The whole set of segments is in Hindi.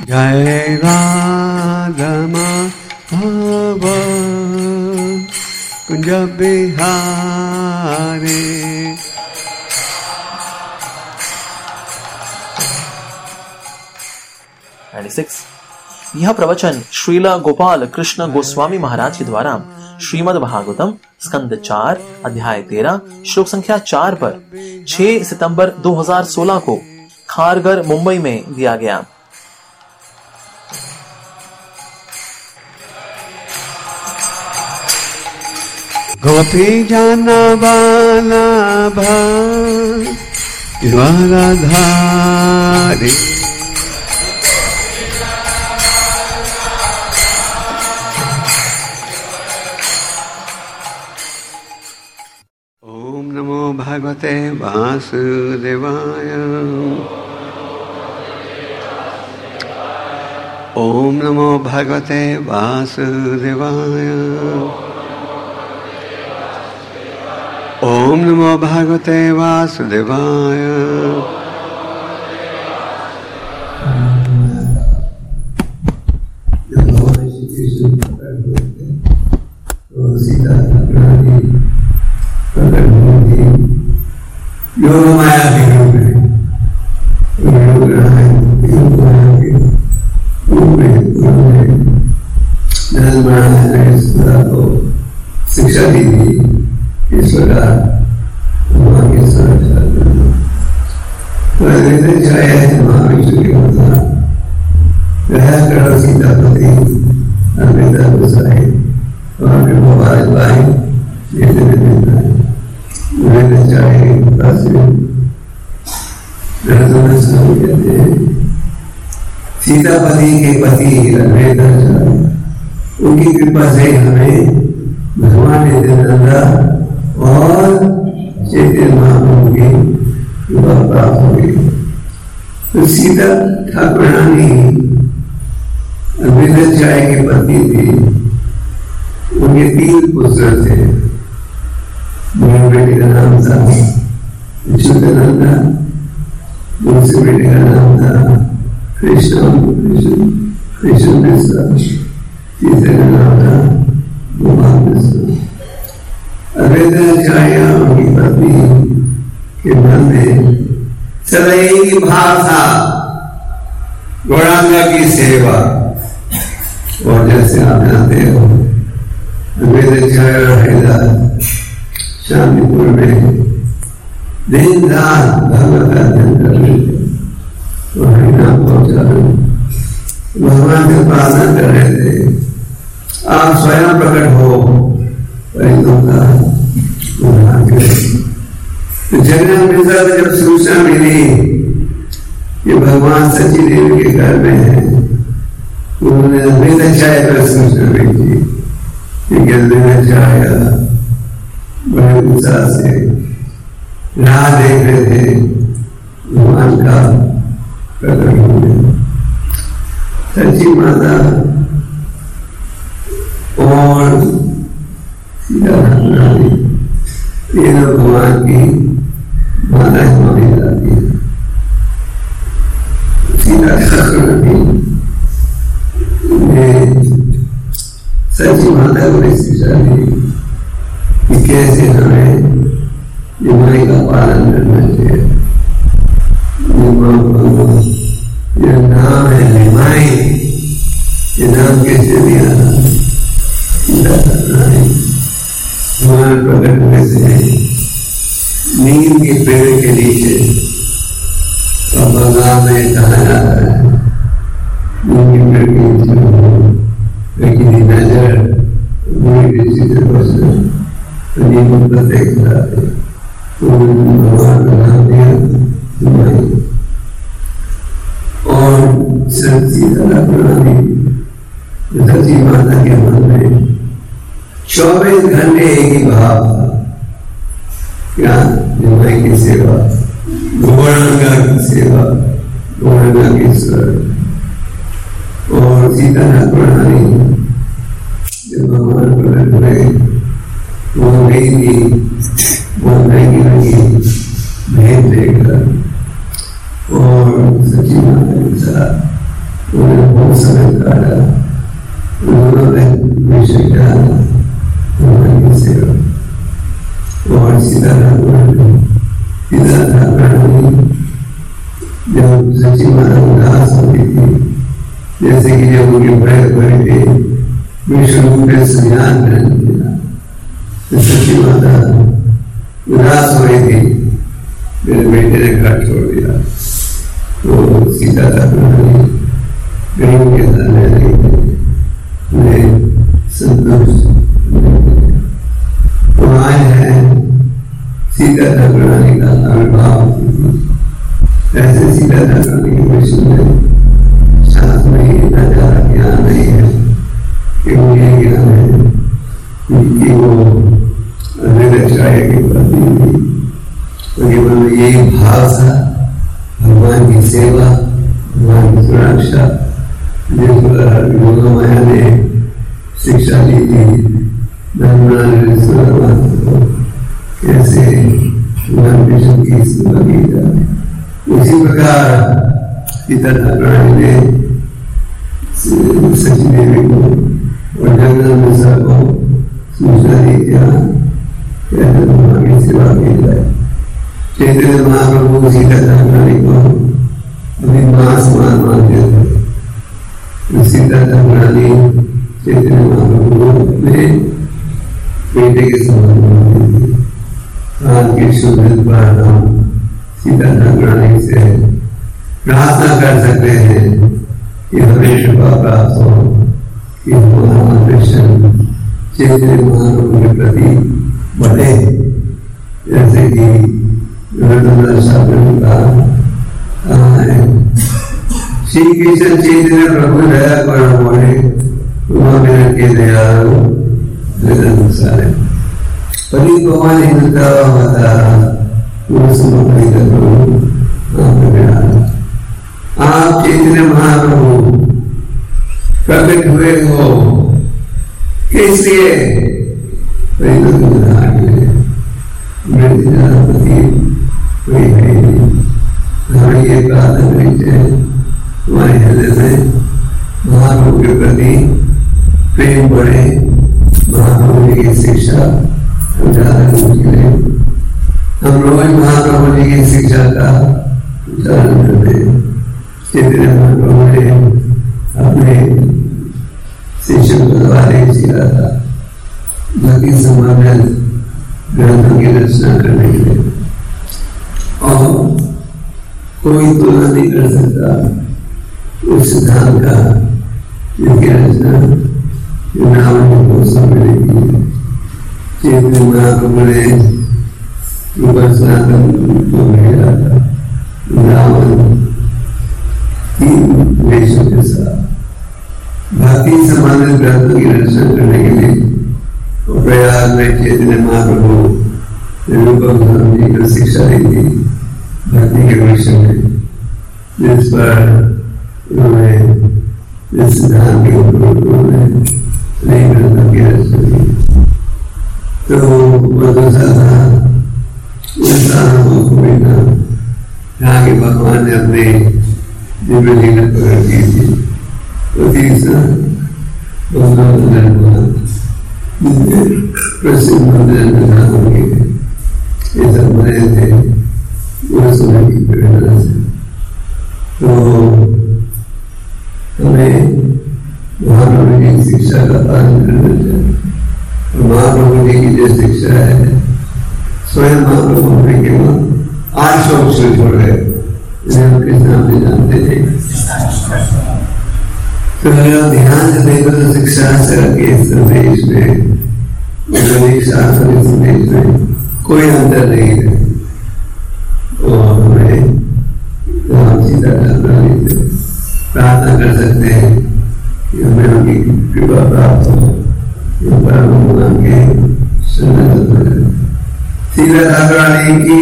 जय राधा माधव कुंज बिहारी। 96। यह प्रवचन श्रीला गोपाल कृष्ण गोस्वामी महाराज के द्वारा श्रीमद् भागवतम स्कंद 4 अध्याय 13 श्लोक संख्या 4 पर 6 सितंबर 2016 को खारघर मुंबई में दिया गया। गोपी जाना बाला धारी ओम नमो भगवते वासुदेवाय। ओम नमो भगवते वासुदेवाय। ओम नमो भगवते वासुदेवाय। योग माया के रूप में शिक्षा दी थी। ईश्वर महाविष्णु के करो सीतापति अमृता गोसाई और मोबाइल भाई चाहे सीतापति के पति उनकी कृपा से हमें भगवान नित्यानंदा और चैतन्य महाप्रभु की कृपा प्राप्त हो गई। तो सीता ठाकुरानी अमृताचार्य के पति थी। उनके 3 पुत्र थे। मेरे बेटे का नाम था अच्युतानंदा, दूसरे बेटे का नाम था कृष्ण मिश्रा, तीसरे का नाम था गोपाल मिश्रा। अमृताचार्य उनकी पत्नी के मन में सदैव भाव था गौरांगा की सेवा। और जैसे आप जानते हो अमृताचार्य रहेगा शांतिपुर में दिन रात भगवत का अध्ययन कर रहे थे। हरिनाम पहुंचा भगवान से प्रार्थना कर रहे थे, आप स्वयं प्रकट हो जगन्नाथ मिश्रा को जब सूचना मिली कि भगवान सची देवी के घर में है, उन्होंने अमृताचार्य पर सूचना भेजी कि अमृताचार्य बड़े उत्साह से राह देख रहे थे भगवान का प्रकट होने। सची माता और सीता ठाकुरानी तीनों भगवान की माता मानी जाती है। सीता ठाकुरानी ने सच्ची माता को शिक्षा दी कि कैसे हमें निमाई का पालन करना चाहिए। यह नाम है निमाई, ये नाम कैसे दिया? भगवान प्रकट हुए से नीम के पेड़ के नीचे और बंगाल में कहा जाता है नीम के पेड़ के नीचे लेकिन नजर पूरी दृष्टि से बसना नीम पर देख रहा है तो भगवान का नाम दिया निमाई। और सच्ची ठाकुरानी सच्ची माता के मन में 24 घंटे एक ही भाव था, क्या निमाई की सेवा, गौरांगा की सेवा, गौरांगा की स्वर। और सीता ठाकुरानी जब भगवान प्रकट हुए वो गई थी, वो महंगी लगी भेद देकर और सच्ची माता के साथ उन्होंने जैसे कि जब उनके बड़े बड़े थे विष्णु के संज्ञान ग्रहण किया तो सची माता उदास हो रही थी, मेरे बेटे ने घर छोड़ दिया। तो सीता था गरीब के साथ रह रही थी, उन्हें संतोष तो आए हैं सीता ठाकुरानी का आविर्भाव। ऐसे सीता ठाकुरानी के विषय में शास्त्र में इतना ज्यादा ज्ञान नहीं है कि वो ये ज्ञान है कि वो निरक्षाय की पत्नी थी, उनके मन में यही भाव था भगवान की सेवा, भगवान की सुरक्षा, जिस पर योगमाया ने शिक्षा दी थी कैसे भगवान विष्णु की सेवा की जाए। उसी प्रकार सीता ठाकुरानी ने सची देवी को और जंगल में सबको सूचना दी क्या कैसे भगवान की सेवा की जाए। चैतन्य महाप्रभु सीता ठाकुरानी को अभी मां समान मानते थे। सीता ठाकुरानी चैतन्य महाप्रभु अपने बेटे के समान मानते थे। आज के शुभ पर हम सीता ठाकुरानी से प्रार्थना कर सकते हैं कि हमें कृपा प्राप्त हो कि हमारा कृष्ण चैतन्य महाप्रभु के प्रति बढ़े, जैसे कि शास्त्र में कहा है श्री कृष्ण चैतन्य प्रभु दया पर बढ़े मेरे के दयालु सारे पति भगवान हिंदुता होता आप चैतन्य महाप्रभु प्रकट हुए हो, इसलिए हमें ये प्रार्थना करनी चाहिए हमारे हृदय में महाप्रभु के प्रति प्रेम बढ़े, महाप्रभु जी की शिक्षा हम रोज महाप्रभु जी की शिक्षा का उच्चारण करते हैं। चैतन्य महाप्रभु ने अपने शिष्यों को द्वारा सिखाया था भक्ति संबंधित ग्रंथों की रचना करने के लिए, और कोई तुलना नहीं कर सकता उस सिद्धांत का जिनकी रचना नाम को समझने की चैतन्य महाप्रभु ने सनातन को भेजा था। रावण तीन वेशों के साथ भक्ति संबंधित ग्रंथों की रचना करने के लिए प्रयाग में चैतन्य महाप्रभु रूपम स्वामी जी को शिक्षा दी थी भक्ति के विषय में, जिस पर उन्होंने इस सिद्धांत के ऊपर नई ग्रंथों की रचना की। तो वो दूसरा था यहाँ के भगवान ने अपने दिव्य लीला प्रकट की थी। तो तीसरा प्रसिद्ध मंदिर ये सब बने थे उस समय की प्रेरणा से। तो हमें महाप्रभु जी की शिक्षा का पालन करना चाहिए। महाप्रभु जी की जो शिक्षा है स्वयं महाप्रभु ने केवल 8 श्लोक से छोड़ गए, हम कृष्ण नाम जानते थे। तो ध्यान से देखो तो शिक्षा के संदेश में शास्त्र के संदेश में कोई अंतर नहीं है। और हमें सीता ठाकुरानी से प्रार्थना कर सकते हैं कि हमें उनकी कृपा प्राप्त हो, भगवान के शरण सीता ठाकुरानी की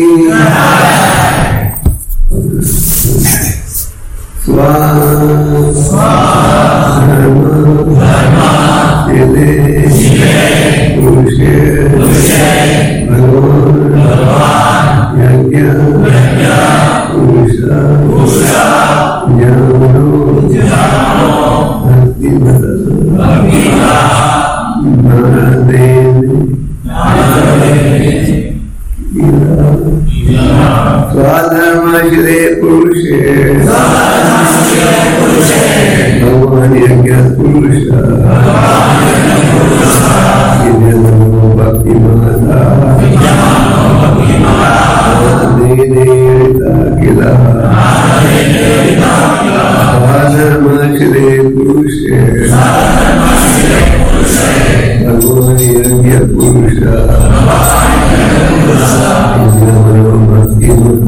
भगवान भगवान यज्ञ पुरुष भक्ति माता श्री पुरुष भगवान यज्ञ पुरुष भक्ति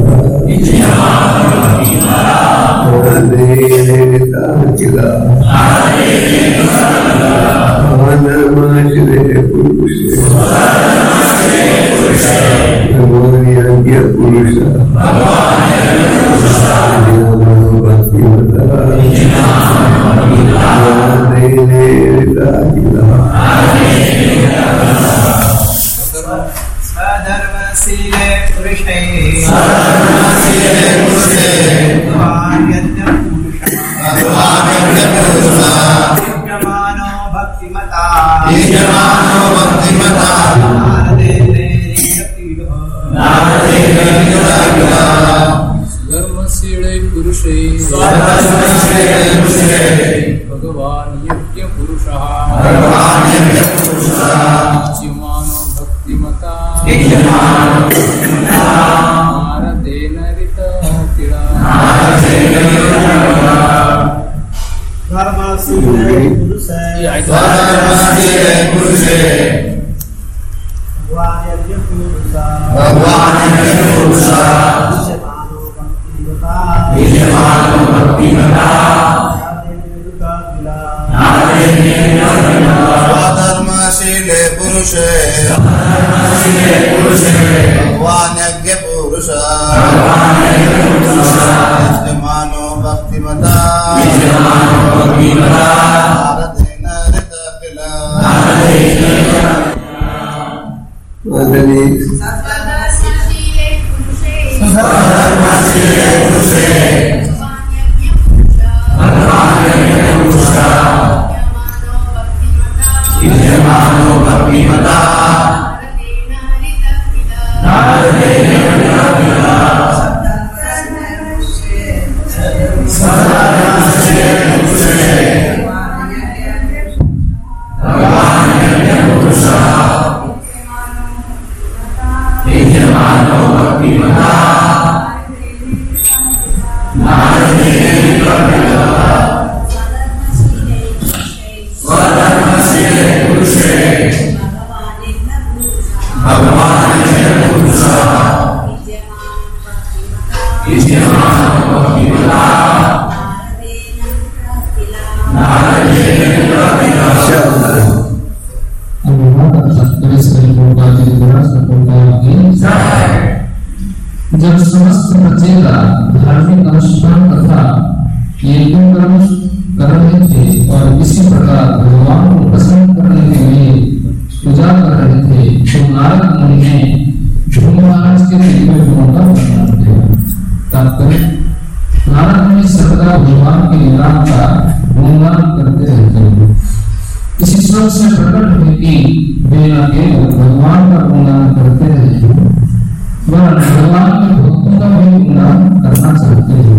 जब समस्त बचेगा धार्मिक अनुष्ठान तथा यज्ञ कर्म कर रहे थे और इसी प्रकार भगवान को प्रसन्न करने के लिए पूजा कर रहे थे तो नारद मुनि ने ध्रुव महाराज के दिव्य गुणों का वर्णन किया। तात्पर्य नारद मुनि सर्वदा भगवान के लीला का गुणगान करते रहते हैं। इसी श्लोक से प्रकट है कि वे न केवल भगवान का गुणगान करते रहे वह भगवान के भक्तों का भी गुणगान करना चाहते हैं।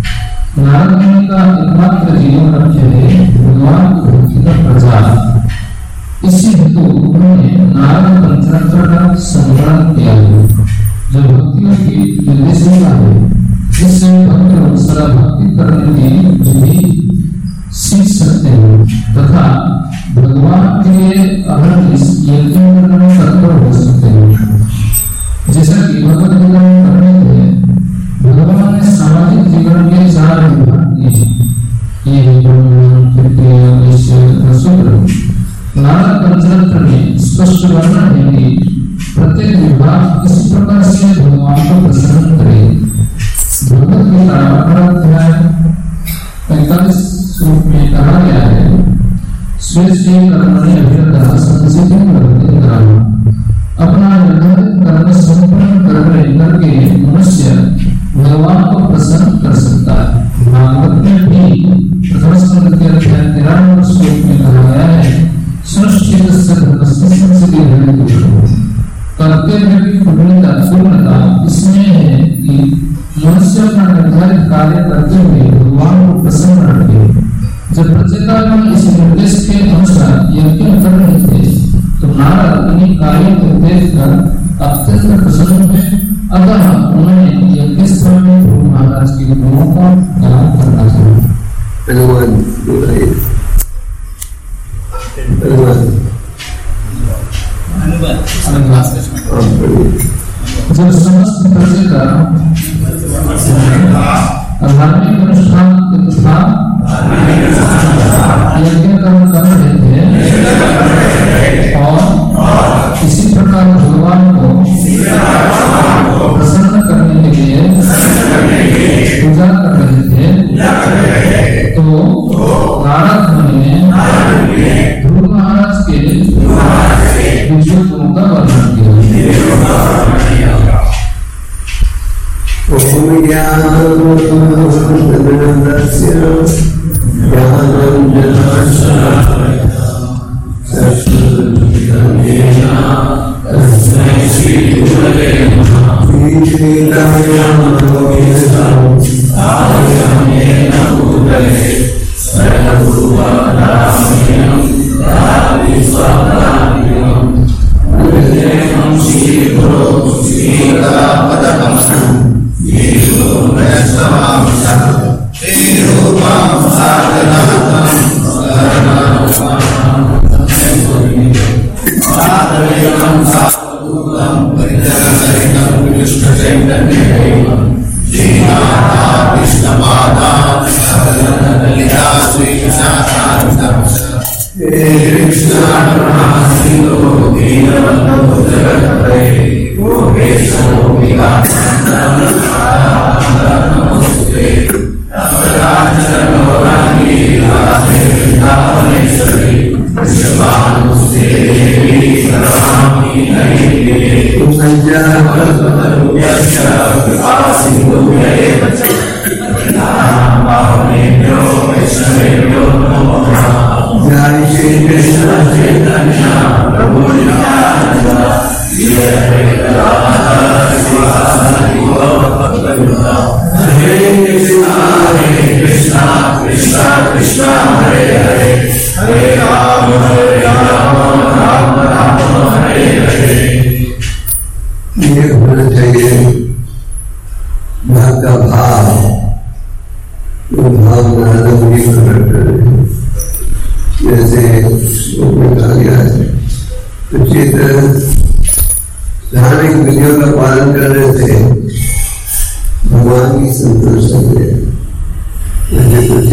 नारद मुनि का एकमात्र जीवन लक्ष्य है भगवान की भक्ति का प्रचार। इसी हेतु उन्होंने नारद पंचरत्न का संकलन किया है जो भक्तियों की निर्देशिका है, जिससे भक्त लोग सदा भक्ति करने की विधि सीख सकते हैं तथा भगवान के लिए अगर यज्ञ करने में तत्पर हो सकते हैं। जैसा कि भगवत गीता में वर्णित है, भगवान ने सामाजिक जीवन के 4 विभाग किए। ये ब्राह्मण, क्षत्रिय, वैश्य और शूद्र। नारद पंचरत्न में स्पष्ट वर्णन है कि प्रत्येक विभाग इस प्रकार से भगवान को प्रसन्न करे। भगवत गीता 45 श्लोक में कहा गया है, श्रेष्ठ कर्मणि अभिरतः संसिद्धिं लभते नरः। अपना निर्धारित कर्म संपूर्ण करके मनुष्य भगवान को प्रसन्न कर सकता है। भागवत में भी प्रथम स्कंद के अध्याय 93 श्लोक में कहा गया है, सृष्टितस्य धर्मस्य संसिद्धिं लभते। कर्तव्य की पूर्णता इसमें है कि मनुष्य अपना निर्धारित कार्य करते हुए भगवान को प्रसन्न रखे। जब प्रचेता देखकर अत्यंत प्रसन्न हुए। अतः उन्होंने यज्ञ स्थल में ध्रुव महाराज के गुणों का गान करना चाहिए। जब समस्त प्रजा का धार्मिक अनुष्ठान तथा यज्ञ कर्म कर रहे थे और इसी प्रकार भगवान को प्रसन्न करने के लिए पूजा कर रहे थे, तो नारद मुनि ने ध्रुव महाराज के दिव्य गुणों का वर्णन किया। धार्मिक विधियों का पालन कर रहे थे, भगवान की संतोष है। मुझे कुछ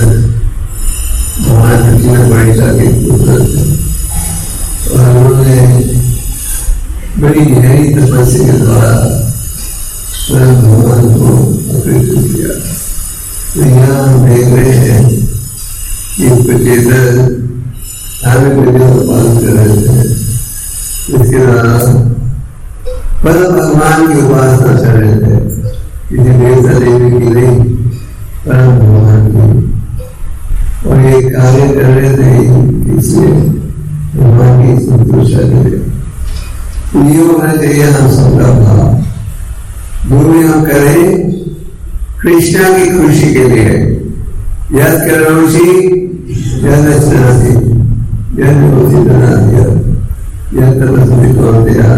भगवान कृष्ण बड़ीसा के पुत्र थे और उन्होंने बड़ी गहरी तपस्या के द्वारा स्वयं भगवान को आकृष्ट किया। तो यहाँ हम देख रहे हैं कि कुचेतर धार्मिक विधियों का पालन कर रहे थे, इसके द्वारा परम भगवान की उपासना कर रहे थे, किसी देवता देवी की नहीं, परम भगवान की। और ये कार्य कर रहे थे इसलिए भगवान की संतुष्टि मिले। ये होना चाहिए हम सबका भाव। जो भी हम करें कृष्णा की खुशी के लिए। यद करोषि यद स्नासि यद उसी तरह दिया यद तपस्वी कौन दिया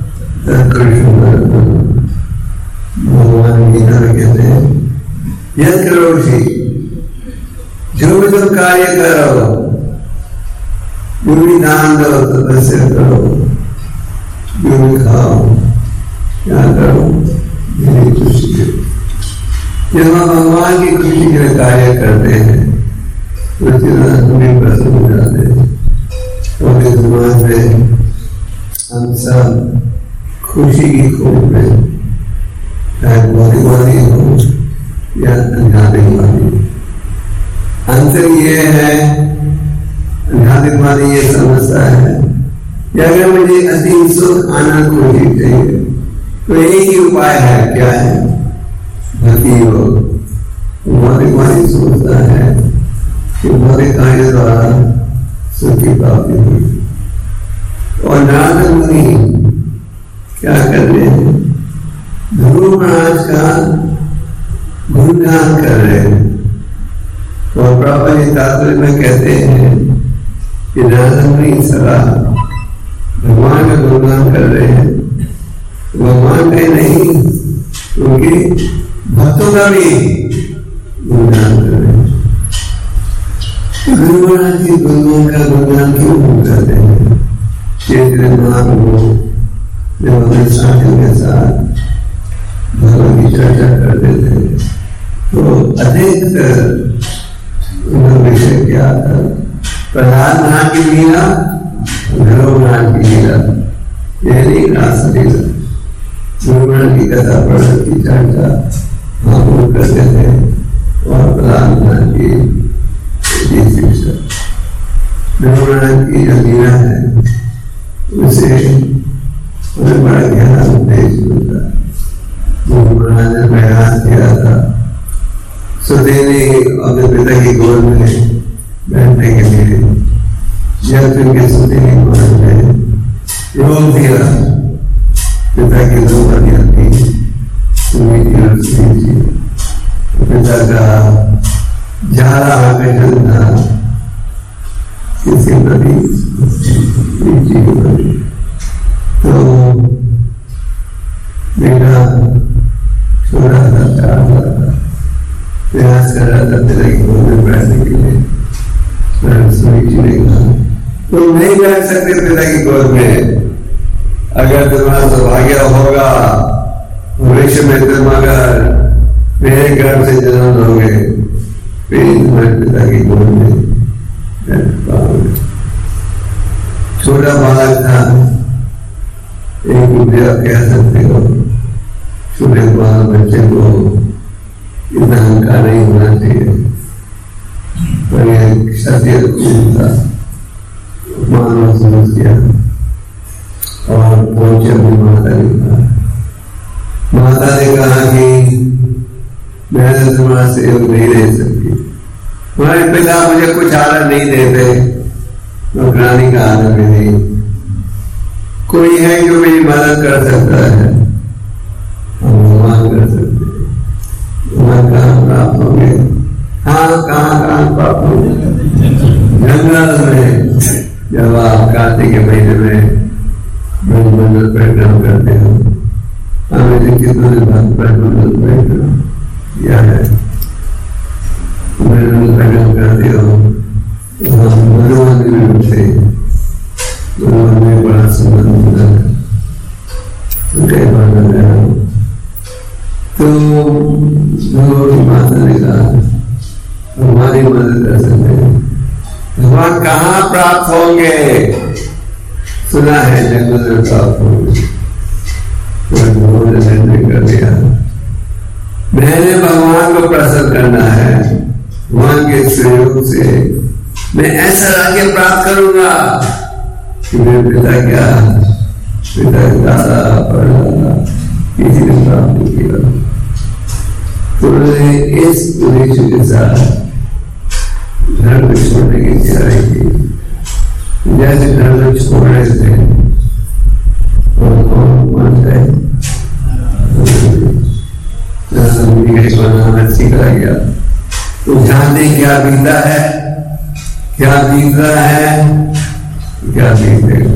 भगवान गीता में कहते हैं यद करोषि, जो भी तुम कार्य करो, जो भी दान दो, तपस्या करो, जो भी खाओ, क्या करो, मेरी खुशी के। जब हम भगवान की खुशी के लिए कार्य करते हैं तो हमें प्रसन्न हो जाते हैं। और इस समाज में हम सब खुशी की खोज में, चाहे भौतिकवादी हो या आध्यात्मिकवादी। अंतर ये है, आध्यात्मिकवादी ये समझता है कि अगर मुझे असीम सुख आनंद खोजी चाहिए तो एक ही उपाय है, क्या है? भक्ति योग। भौतिकवादी सोचता है कि भौतिक कार्य द्वारा सुख की प्राप्ति हुई। और नारद मुनि क्या कर रहे हैं? ध्रुव महाराज का गुणगान कर रहे हैं। और प्रभुपाद जी तात्पर्य में कहते हैं कि नारद मुनि सदा भगवान का गुणगान कर रहे भक्तों का भी गुणगान कर रहे हैं। गुरु महाराज की गुरुओं का गुणगान क्यों करते हैं? चैतन्य महाप्रभु जब अपने साथियों के साथ भगवान की चर्चा करते थे तो अधिक उनका विषय क्या था? प्रहलाद महाराज की लीला, ध्रुव महाराज की लीला, यही रास लीला। गुरु महाराज की कथा प्रहलाद की चर्चा महाप्रभु करते थे और प्रहलाद महाराज की शिक्षा। ध्रुव महाराज की जो लीला है उसे उन्हें बड़ा गहरा उद्देश्य मिलता। गुरु महाराज ने प्रयास किया था सुदेवी अपने पिता की गोद में बैठने के लिए, जब उनके सुदेवी महाराज ने रोक दिया, पिता की दो पत्नियां थी, सुनीति और सुनीति। पिता का ज्यादा आकर्षण था किसी प्रति, के प्रति। तो मेरा छोटा था, 4 साल था, प्रयास कर रहा था पिता की गोद में बैठने के लिए। सुनीति ने कहा तुम नहीं बैठ सकते पिता की गोद में, अगर तुम्हारा सौभाग्य होगा भविष्य में तुम अगर मेरे घर से जन्म लोगे फिर तुम्हारे पिता की गोद में बैठ पाओगे। छोटा बालक था, एक विद्या कह सकते हो। छोटे बाल बच्चे को इतना अहंकार नहीं होना चाहिए, पर यह क्षत्रिय खून था, मानव समझ गया और पहुंचे अपनी माता ने कहा। माता ने कहा कि मैं तुम्हारा सेवक नहीं रह सकती, तुम्हारे पिता मुझे कुछ आदर नहीं देते, नौकरानी का आदर भी नहीं। कोई है जो मेरी मदद कर सकता है, हम भगवान कर सकते हैं। भगवान कहाँ प्राप्त होंगे? हाँ, कहाँ प्राप्त होंगे? जंगल में। जब आप कार्तिक के महीने में ब्रह्मंडल परिक्रमा करते हो, हमें कितने ब्रह्मंडल परिक्रमा किया है, ब्रह्मंडल परिक्रमा करते हो, मनोमंदिर में उठे, मनोमंदिर बड़ा सुंदर मंदिर है, तो भगवान की माता ने कहा हमारी मदद कर सकते हैं। भगवान कहाँ प्राप्त होंगे? सुना है जंगल में प्राप्त होंगे। कर दिया, मैंने भगवान को प्रसन्न करना है, भगवान के सहयोग से मैं ऐसा राज्य प्राप्त करूंगा कि मेरे पिता क्या, पिता दादा परदादा किसी ने प्राप्त नहीं किया। तो उन्होंने इस उद्देश्य के साथ घर में छोड़ने की तैयारी की। जैसे घर में छोड़ रहे थे और कौन गए, सीखा गया। तो जानते क्या बीता है, क्या बीत रहा है, क्या बीतेगा।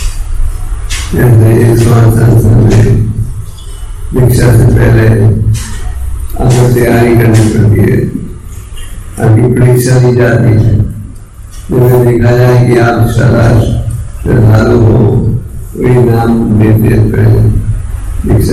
दीक्षा से पहले आपको तैयारी करनी पड़ती है, आपकी परीक्षा दी जाती है। उन्हें देखा जाए कि आप श्रद्धालु हो, वही नाम देते दीक्षा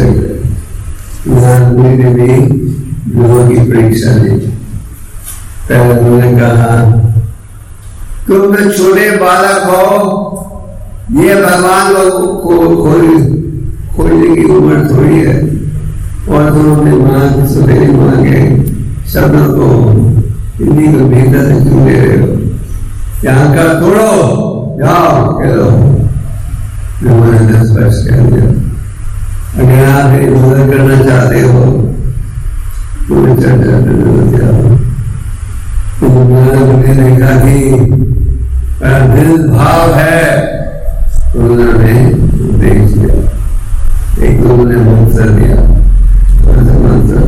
ने भी गुरुओं की परीक्षा ली। पहले उन्होंने कहा तुम तो छोटे बालक हो, ये भगवान को खोजने की उम्र थोड़ी है, और तुम अपने माँ के सुदेवी माँ के शब्दों को हिंदी को भीतर से क्यों ले रहे हो? यहाँ का तोड़ो, जाओ कह दो। मैंने स्पष्ट कह दिया, अगर आप मेरी मदद करना चाहते हो तो चर्चा करने जाओ। तो मैंने देखा कि दिल भाव है, तो उन्होंने देख लिया। एक तो उन्होंने मंत्र दिया, मंत्र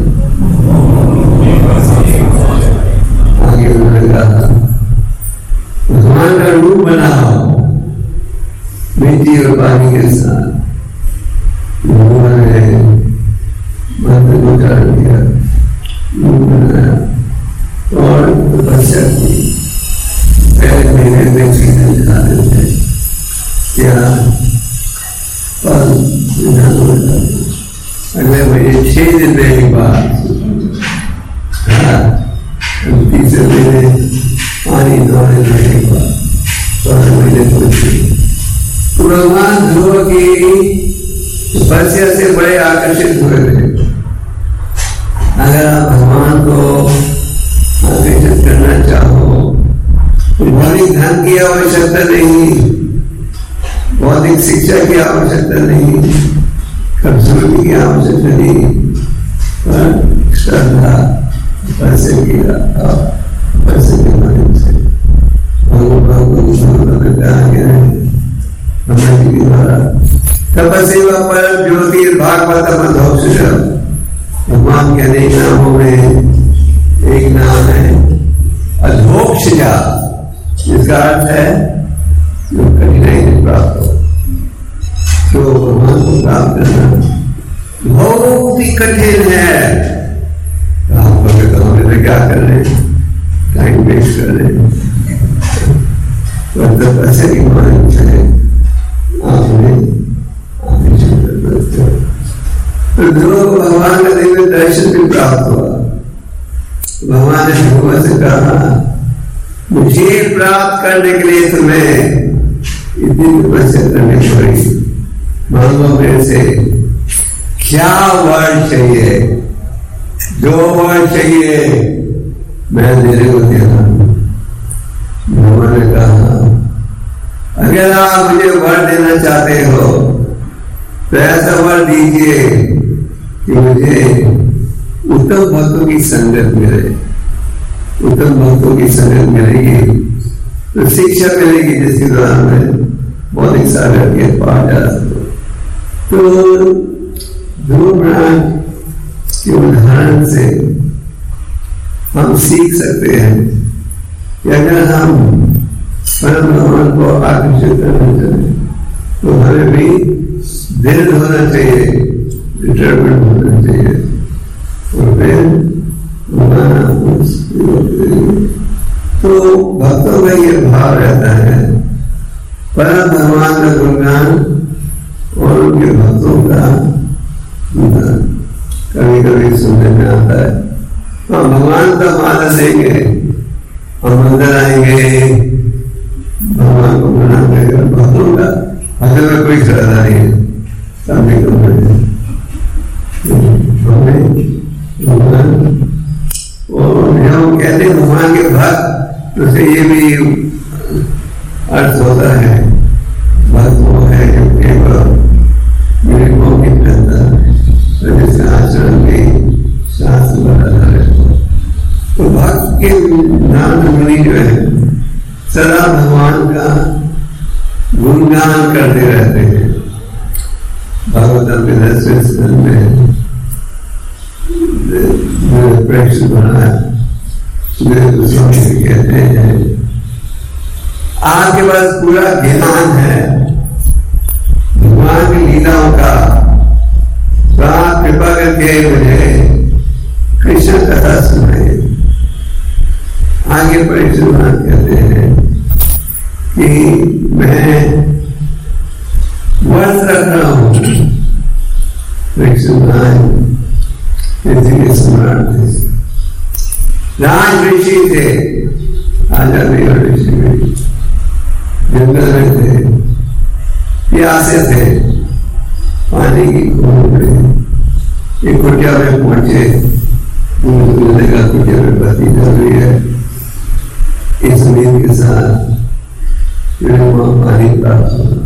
आगे उन्होंने कहा भगवान का रूप बनाओ मिट्टी और पानी के साथ। उन्होंने मंत्र को उच्चारण किया, और तपस्या की। पहले महीने में चीजें दिखाते थे क्या अगले महीने 6 दिन में एक बार, तीसरे महीने पानी 9 दिन में एक बार, 14 महीने तो भगवान ध्रुव की तपस्या से बड़े आकर्षित हुए थे। अगर आप भगवान को आकर्षित करना चाहो तो भौतिक धन की आवश्यकता नहीं, भौतिक शिक्षा की आवश्यकता नहीं, खूबसूरती की आवश्यकता नहीं, पर श्रद्धा पैसे के माध्यम से तपस्या परम ज्योति भागवतम अधोक्षरम। भगवान के अनेक नामों में एक नाम है अधोक्षजा, जिसका अर्थ है जो कठिनाई से प्राप्त हो। तो भगवान को प्राप्त करना बहुत ही कठिन है। आप तो क्या कर रहे हैं, टाइम वेस्ट कर रहे हैं। तो पैसे की मांग से आपने तो ध्रुव को भगवान का दिव्य दर्शन भी प्राप्त हुआ। भगवान ने ध्रुव से कहा, मुझे प्राप्त करने के लिए तुम्हें इतनी तपस्या करनी पड़ी, मांगो मेरे से क्या वर चाहिए, जो वर चाहिए मैं तेरे को दे रहा हूं। भगवान ने कहा, अगर आप मुझे वर देना चाहते हो तो ऐसा वर दीजिए कि मुझे उत्तम भक्तों की संगत मिले। उत्तम भक्तों की संगत मिलेगी तो शिक्षा मिलेगी, जिसके द्वारा मैं भौतिक सागर के पार जा सकूं। तो ध्रुव पुराण के उदाहरण से हम सीख सकते हैं कि अगर हम परम भगवान को आकर्षित करना चाहें तो हमें भी दृढ़ होना चाहिए, डिटरमिनेट होना चाहिए, और फिर तो भक्तों में ये भाव रहता है परम भगवान का गुणगान और उनके भक्तों का कभी कभी सुनने में आता है। हाँ, भगवान का माला देंगे, हम अंदर आएंगे, भगवान को मना करेगा, भक्तों का अगर में कोई श्रद्धा नहीं है, सामने को हम कहते हैं भगवान के भक्त, तो से ये भी अर्थ होता है, भक्त वो है जो केवल मेरे को की करता है, जैसे आचरण में शास्त्र बताता है। तो भक्त के नाम मुनि जो है सदा भगवान का गुणगान करते रहते हैं। भागवतम के 10वें स्कंद में प्रेक्षक बनाया, गोस्वामी कहते हैं आपके पास पूरा ज्ञान है भगवान की लीलाओं का, तो आप कृपा करके मुझे कृष्ण कथा सुनाए। आगे परीक्षण कहते हैं कि मैं व्रत रख रहा हूं, सम्राट थे, राज ऋषि थे, राजा ऋषि में जंगल में थे, प्यासे थे, पानी की खोज में एक कुटिया में पहुंचे, का कुटिया में बत्ती चल रही है, इस उम्मीद के साथ वहां पानी प्राप्त हुआ।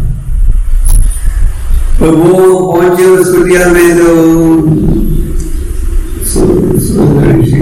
तो वो पहुंचे उस कुटिया में जो ऋषि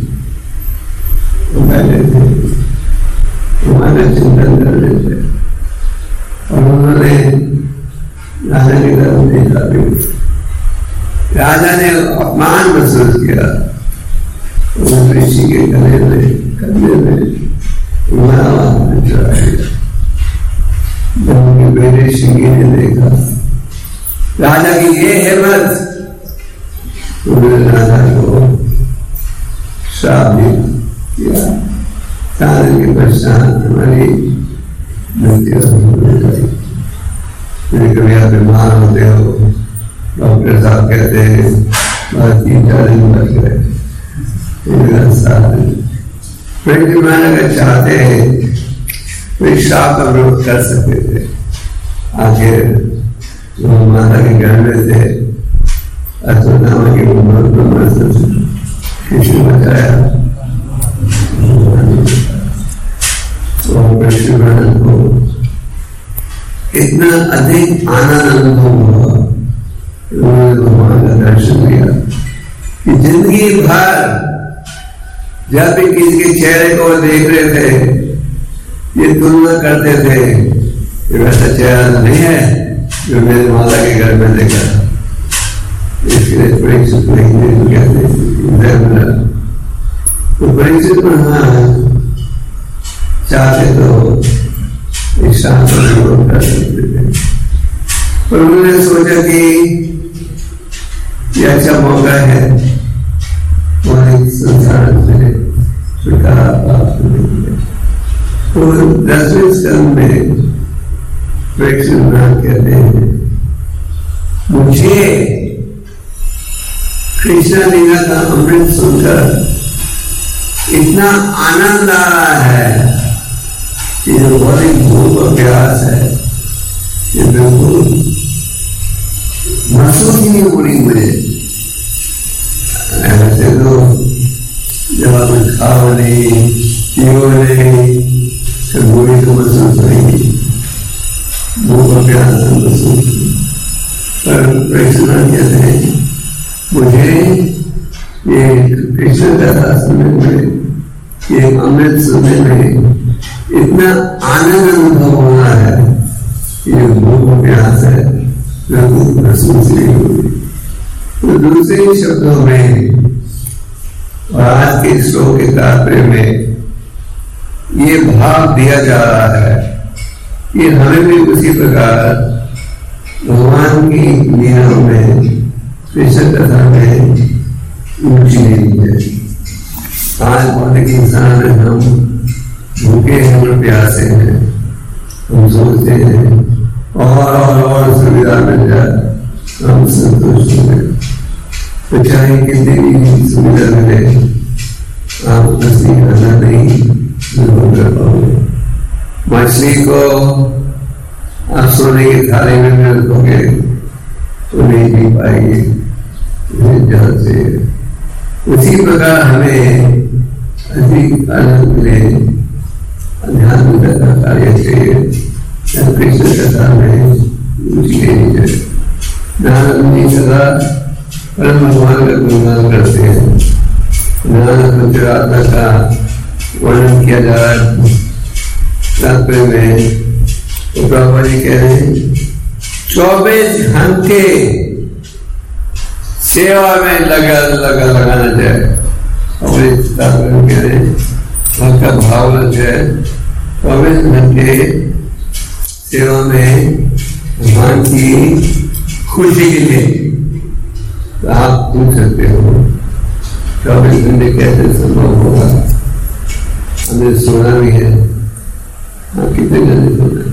बैठे थे, हमारे चिंतन कर रहे थे, और उन्होंने राजा की तरफ देखा भी। राजा ने अपमान महसूस किया, उस ऋषि के गले में कंधे में चढ़ा दिया। जब उनके बेटे शिंगी ने देखा राजा की ये हिम्मत, उन्होंने राधा को श्राप भी किया। 4 दिन के पश्चात हमारी मृत्यु हो जाएगी। कभी आप बीमार होते हो, डॉक्टर साहब कहते हैं 3-4 दिन बच गए, 7 दिन। अगर चाहते तो श्राप का विरोध कर सकते थे। आखिर वो माता के घर में थे, अश्वत्थामा की उम्र कृष्ण बताया और कृष्ण को इतना अधिक आनंद अनुभव हुआ, उन्होंने भगवान का दर्शन किया कि जिंदगी भर जब भी किसी के चेहरे को देख रहे थे, ये तुलना करते थे कि वैसा चेहरा नहीं है जो मेरे माता के घर में देखा। इसलिए परीक्षित नहीं कहते तो परीक्षित चाहते तो इस शांत विरोध कर सकते थे, पर उन्होंने सोचा कि यह अच्छा मौका है और संसार से छुटकारा प्राप्त करने के लिए। तो 10वें स्कंद में परीक्षित कहते हैं, मुझे कृष्ण लीला का अमृत सुनकर इतना आनंद आ रहा है कि जो बहुत ही भूख और प्यास है ये बिल्कुल महसूस ही नहीं हो रही मुझे। ऐसे तो जब आप खाओ नहीं, पियो नहीं, फिर बुरी तो महसूस होगी, भूख और प्यास महसूस। पर कृष्ण कहते हैं, मुझे ये कृष्ण कथा सुनने में, ये अमृत सुनने में इतना आनंद अनुभव हो रहा है, ये भूख प्यास है बिल्कुल महसूस नहीं होगी। तो दूसरे शब्दों में और आज के श्लोक के तात्पर्य में ये भाव दिया जा रहा है कि हमें भी उसी प्रकार भगवान की लीलाओं में, कृष्ण कथा में रुचि नहीं है। आज भौतिक इंसान में हम भूखे हैं और प्यासे हैं, हम सोचते हैं और सुविधा मिल जाए हम संतुष्ट हो गए। तो चाहे कितनी भी सुविधा मिले, आप असली खाना नहीं कर पाओगे। मछली को आप सोने की थाली में रखोगे तो नहीं पी पाएगी जहां से। उसी प्रकार हमें अधिक आनंद मिले, अध्यात्म का कार्य चाहिए, कृष्ण कथा में रुचि लेनी चाहिए। नारद सदा परम भगवान का गुणगान करते हैं। नारद पंचरात्मा का वर्णन किया जा रहा है तात्पर्य में। तो प्रभुपाद जी कह रहे हैं 24 घंटे सेवा में लगाना चाहिए। और इस तात्पर्य में कह रहे हैं भक्त का भाव लग जाए, 24 घंटे सेवा में भगवान की खुशी के लिए। तो आप पूछ सकते हो 24 घंटे कैसे संभव होगा? हमें सोना भी है, आप कितने घंटे सोना?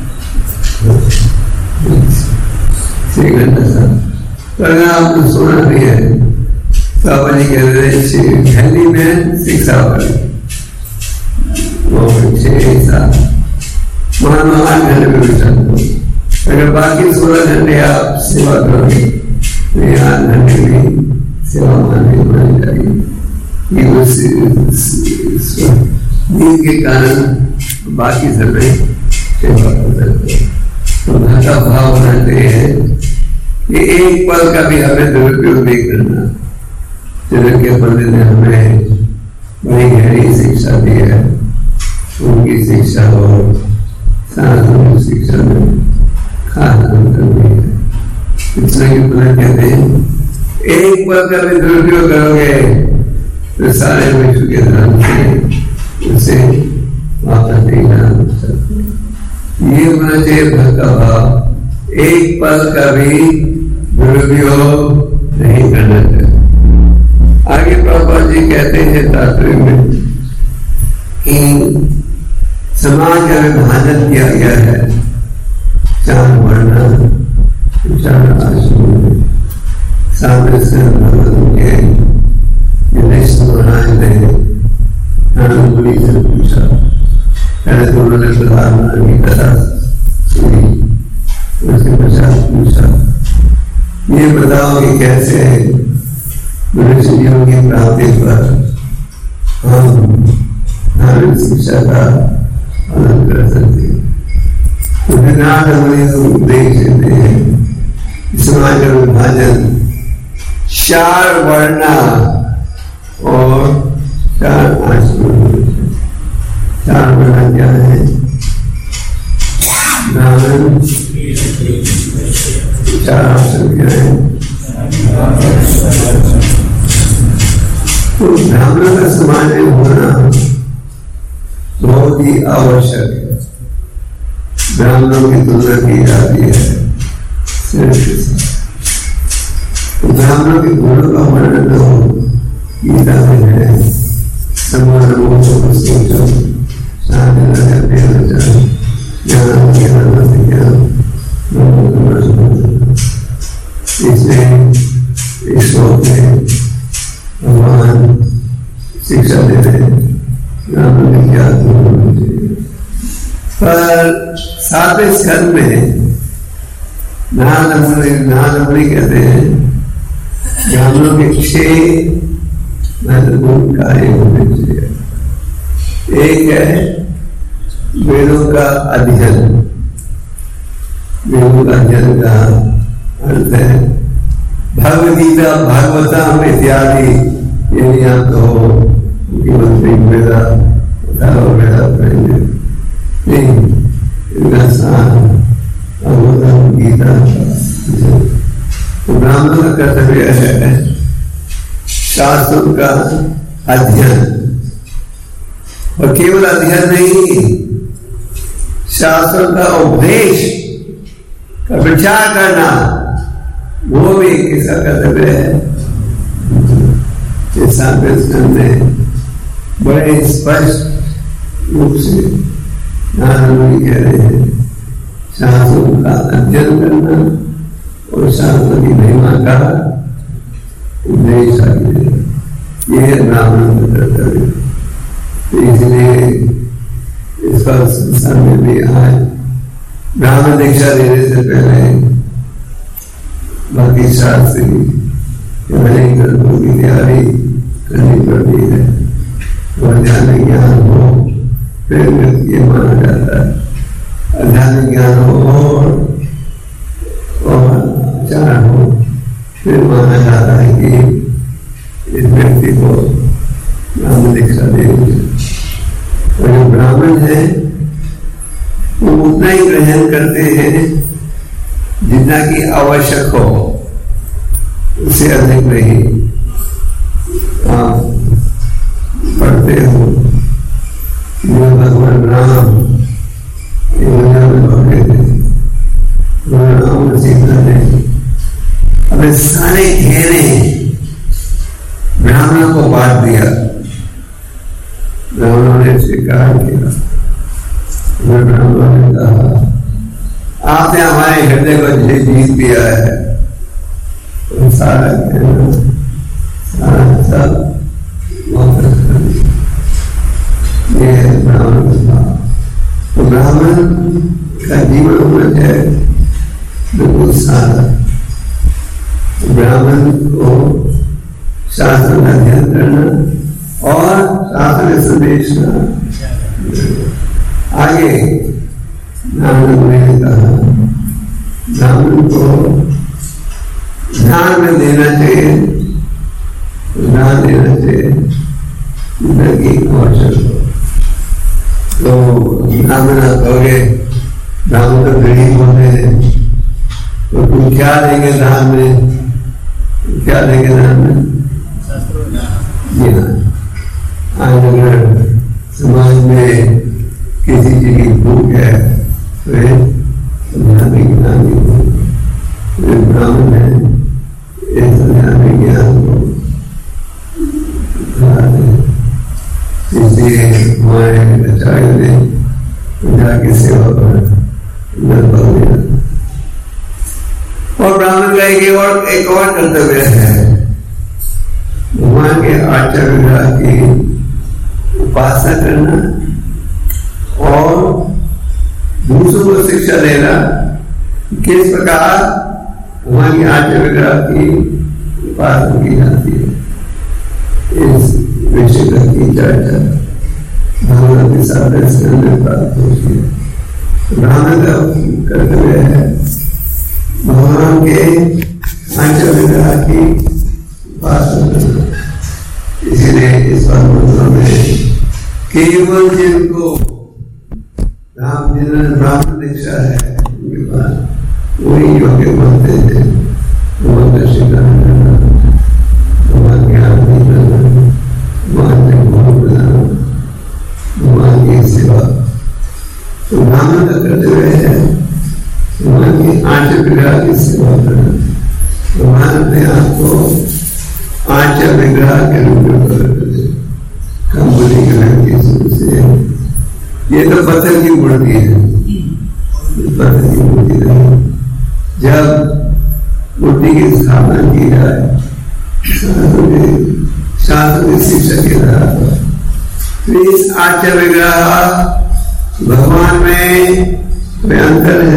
6 घंटा सा। तो अगर आपको सोना भी है तो आप नहीं कह रहे दिल्ली में 6 आवर्स, 6-7 मानो 8 घंटे में विचार। अगर बाकी 16 घंटे आप सेवा करोगे तो 8 घंटे की सेवा मानी जाएगी। नींद के कारण बाकी समय सेवा कर सकते हैं। तो घाटा भाव होना चाहिए कि एक पल का भी हमें दुरुपयोग नहीं करना। जनक के पंडित ने हमें बड़ी गहरी शिक्षा दी है। उनकी शिक्षा और सनातन शिक्षा में खास अंतर नहीं है। इतना ही पुनः कहते हैं एक पल का भी दुरुपयोग करोगे तो सारे विश्व के धर्म से उसे वापस नहीं जाना सकते। ये होना चाहिए भक्त का भाव, एक पल का भी दुरुपयोग नहीं करना चाहिए। आगे प्रभुपाद जी कहते हैं तात्पर्य में कि समाज का विभाजन किया गया है 4 वर्ण, 4 आश्रम, सामने से के गणेश महाराज ने आनंदपुरी से पूछा, पहले तो उन्होंने प्रधान की कथा सुनी, उसके पश्चात पूछा ये बताओ कि कैसे मनुष्य जीवन की प्राप्ति पर हम धार्मिक शिक्षा का पालन कर सकते हैं। तो विराट हमें उपदेश देते हैं समाज का विभाजन 4 वर्ण और 4 आश्रम। 4 वर्ण क्या है? ब्राह्मण, 4 आश्रम क्या है? तो ब्राह्मण का समाज में होना बहुत ही आवश्यक है। ब्राह्मणों की तुलना की जाती है तो ब्राह्मणों के गुणों का वर्णन तो गीता में है। इसमें इस श्लोक में भगवान शिक्षा दे रहे हैं क्या पर 7वें स्कंद में नारदमुनि कहते हैं ब्राह्मणों के 6 महत्वपूर्ण कार्य होने चाहिए। एक है वेदों का अध्ययन। वेदों का अध्ययन का अर्थ है भगवदगीता, भागवतम इत्यादि। यदि आप तो मुख्यमंत्री वेदा पढ़ेंगे नहीं, इनका स्थान भगवतम गीता। तो ब्राह्मण का कर्तव्य है शास्त्रों का अध्ययन, और केवल अध्ययन नहीं, शास्त्रों का उपदेश का प्रचार करना, वो भी किसका कर्तव्य है। इस 7वें स्कंद में बड़े स्पष्ट रूप से नारद कह रहे हैं शास्त्रों का अध्ययन करना और शास्त्रों की महिमा का उपदेश आगे, ये ब्राह्मण का कर्तव्य। इसलिए इसका संसार में भी आज ब्राह्मण दीक्षा देने से पहले बाकी शास्त्र की ग्रंथों की तैयारी करनी पड़ती है और अध्यात्मिक ज्ञान हो फिर ये माना जाता है। अध्यात्मिक ज्ञान हो और आचार हो फिर माना जाता है कि इस व्यक्ति को ब्राह्मण दीक्षा देनी। और जो ब्राह्मण है वो उतना ही ग्रहण करते हैं जितना कि आवश्यक हो, उससे अधिक नहीं। आप पढ़ते हो भगवान राम राम सीता ने अपने सारे घेरे ब्राह्मणों को बांट दिया। ब्राह्मणों ने स्वीकार किया। ब्राह्मणों ने कहा आपने हमारे हृदय को जीत दिया है, तो सारा सब वापस कर दिया। ये है ब्राह्मण का। तो ब्राह्मण का जीवन होना चाहिए बिल्कुल सादा। ब्राह्मण को शास्त्र का अध्ययन करना और शास्त्र संदेश का आगे नारद ने कहा ब्राह्मण को ध्यान में देना चाहिए, ध्यान देना चाहिए आवश्यक हो। तो ब्राह्मण कहोगे ब्राह्मण तो गरीब होते हैं, तो तुम क्या देंगे दान में? क्या देंगे दान में? जी हाँ, आज अगर समाज में किसी चीज की भूख है तो ब्राह्मण है, इस ज्ञान को इसलिए हमारे आचार्य ने प्रजा की सेवा पर बल दिया। और ब्राह्मण का एक और कर्तव्य है, भगवान के आचार्य विग्रह की उपासना करना और दूसरों को शिक्षा देना किस प्रकार भगवान की आचार्य विग्रह की उपासना की जाती है। इस विषय की चर्चा भगवान के साथ प्राप्त होती है। ब्राह्मण का कर्तव्य है भगवान के आचार्य विग्रह की उपासना करना। इसीलिए इस परंपरा में केवल जिनको ब्राह्मण दीक्षा है उनके पास वही योग्य मानते हैं भगवान का स्वीकार करना, भगवान की आरती करना, भगवान के भोग बनाना, भगवान की सेवा। तो ब्राह्मण का कर्तव्य है भगवान की आचार्य विग्रह की सेवा करना। भगवान अपने आप को आचार्य विग्रह के रूप में प्रकट करते, कंबली ग्रह की से ये तो पत्थर की मूर्ति है, पत्थर की मूर्ति नहीं। जब मूर्ति की स्थापना की जाए शास्त्र की शिक्षा के द्वारा तो इस आचार्य विग्रह भगवान में कोई अंतर है?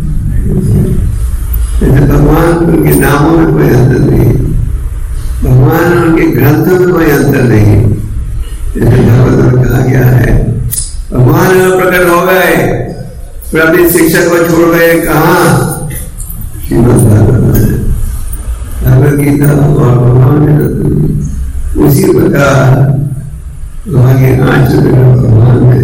भगवान उनके नामों में कोई अंतर नहीं, भगवान उनके ग्रंथों में कोई अंतर नहीं। जैसे भागवत में कहा गया है भगवान प्रकट हो गए फिर अपनी शिक्षा को छोड़ गए कहाँ? श्रीमद् भगवत गीता और भगवान ने उसी प्रकार भगवान के आचार्य भगवान में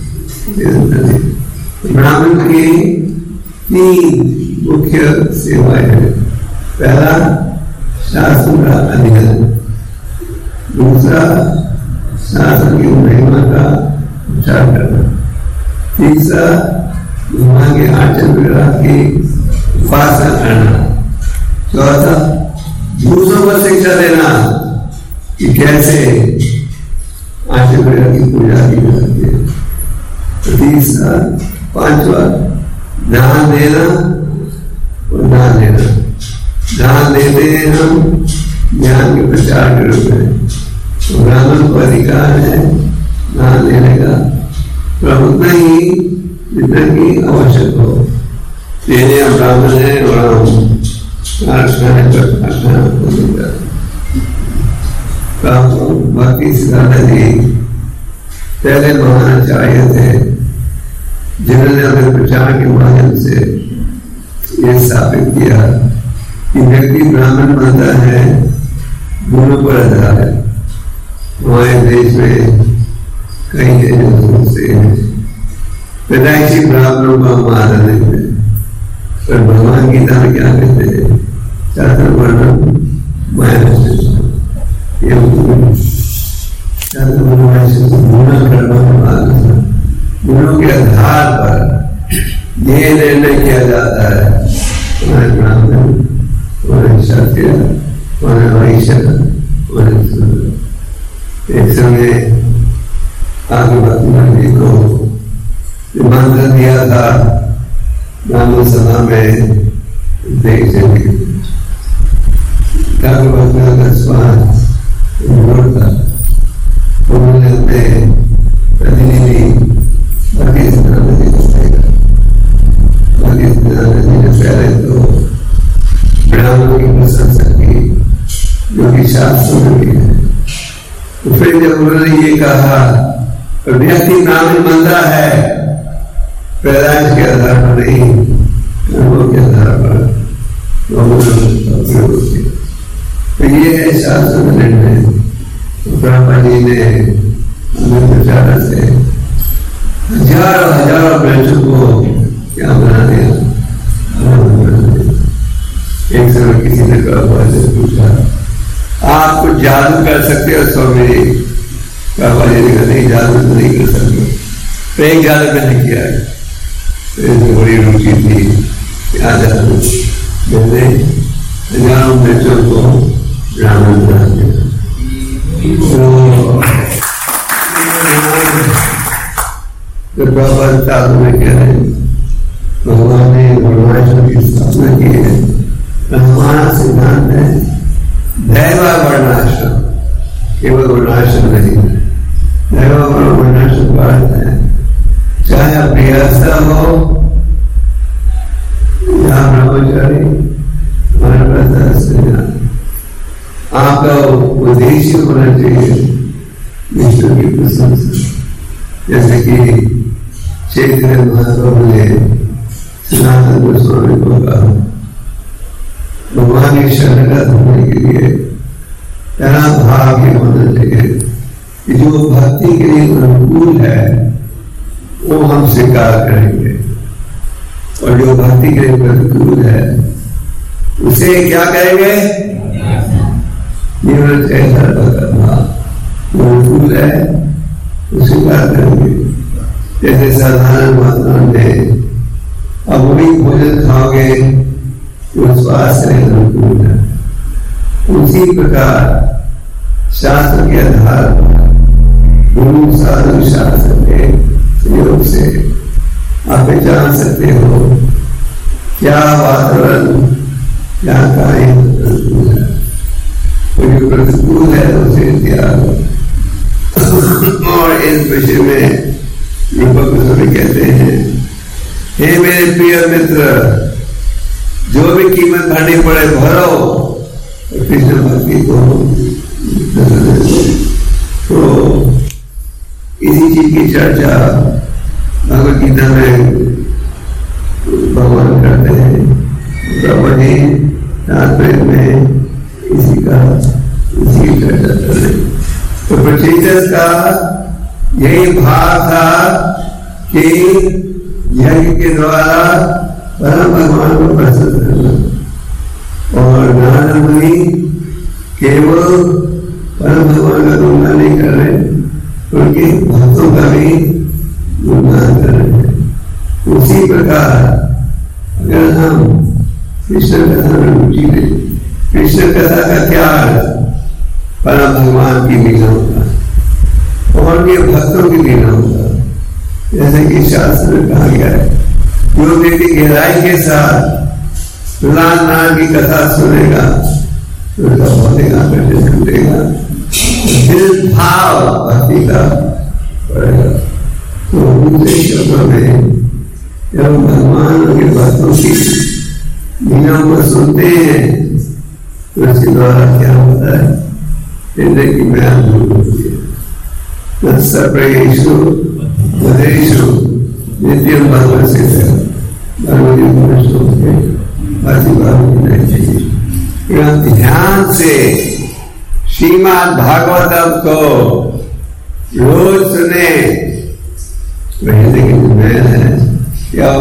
ब्राह्मण की 3 मुख्य सेवाएं हैं। पहला शास्त्र का अध्ययन, दूसरा शास्त्र की महिमा का प्रचार करना, तीसरा भगवान के आचार्य विग्रह की उपासना करना, चौथा दूसरों को शिक्षा देना कि कैसे आचार्य विग्रह की पूजा की जाती है, तीसरा पांचवा ध्यान देना और दान देना। ध्यान देते हैं हम ज्ञान के प्रचार के रूप में, तो ब्राह्मण को अधिकार है दान देने का उतना ही जितना की आवश्यक हो। देने हम ब्राह्मण है और हम बाकी सिद्धार्थ जी पहले महानाचार्य थे जिन्होंने अपने प्रचार के माध्यम से ये स्थापित किया कि व्यक्ति ब्राह्मण बनता है गुरु पर आधारित। हमारे देश में कई से पैदाइशी ब्राह्मणों का हम आदर देते हैं, पर भगवान गीता में क्या कहते हैं? चातुर्वर्णम गुणों के आधार पर ये निर्णय किया जाता है हमारे ब्राह्मण, हमारे क्षत्रिय, हमारे वैश्य, हमारे एक समय आगे जी को मंत्र दिया था ब्राह्मण सभा में देखने के उन्होंने अपने प्रतिनिधि पहले तो ब्राह्मणों की प्रशंसा की जो कि शास्त्रों में भी है। तो फिर जब उन्होंने ये कहा व्यक्ति ब्राह्मण बनता है पैदाइश के आधार पर नहीं, कर्मों के आधार पर, तो ये है शास्त्र का निर्णय। तो ब्रह्मा जी ने अपने प्रचार से हजारों बच्चों को क्या बना दिया। एक समय किसी ने पूछा आप कुछ जादू कर सकते हो? स्वामी बाबा जी ने कहा नहीं, जादू तो नहीं कर सकते। तो एक जादू मैंने किया है, बड़ी रुचि थी क्या जादू, मैंने हजारों बच्चों को ब्राह्मण बना दिया। तो प्रभावता में कह रहे हैं भगवान ने वर्णाश्रम की स्थापना की है। हमारा सिद्धांत है दैव वर्णाश्रम, केवल वर्णाश्रम नहीं है, दैव वर्णाश्रम का अर्थ है चाहे आप गृहस्थ हो या ब्रह्मचारी, आपका उद्देश्य होना चाहिए विष्णु की प्रशंसा। जैसे कि चैतन्य महाप्रभु ने सनातन गोस्वामी को कहा भगवान की शरणगत होने के लिए तेरा भाग्य होना चाहिए कि जो भक्ति के लिए अनुकूल है वो हम स्वीकार करेंगे, और जो भक्ति के लिए प्रतिकूल है उसे क्या करेंगे? अनुकूल है उसे स्वीकार करेंगे। जैसे साधारण मात्रा में अब वही भोजन खाओगे जो स्वास्थ्य के अनुकूल है, उसी प्रकार शास्त्र के आधार पर गुरु साधु शास्त्र के योग से आप जान सकते हो क्या वातावरण क्या कार्य अनुकूल है, जो प्रतिकूल है उसे त्याग। और इस विषय में कहते हैं हे मेरे प्रिय मित्र, जो भी कीमत भरनी पड़े भरो कृष्ण भक्ति को। तो इसी चीज की चर्चा भगवद गीता में भगवान करते हैं, ब्रह्मा जी तात्पर्य में इसी चर्चा कर रहे। तो प्रचेतस का यही भाव था कि यज्ञ के द्वारा परम भगवान को प्रसन्न करना, और नारद मुनि केवल परम भगवान का गुणगान नहीं कर रहे, उनके भक्तों का भी गुणगान कर रहे हैं। उसी प्रकार अगर हम कृष्ण कथा में रुचि लें, कृष्ण कथा का क्या अर्थ? परम भगवान की लीलाओं का और उनके भक्तों की लीलाओं का। जैसे कि शास्त्र में कहा गया है, जो व्यक्ति गहराई के साथ प्रहलाद नाथ की कथा सुनेगा तो उसका भौतिक आकर्षण टूटेगा, दिल भाव भक्ति का पड़ेगा। तो दूसरे शब्दों में जब भगवान उनके भक्तों की लीलाओं को सुनते हैं तो उसके द्वारा क्या होता है? हृदय की म्याद दूर होती है। सप्रेषु वदेषु नित्यम भगवत से ध्यान से श्रीमद् भागवतम को रोज सुने। हृदय की मैल है क्या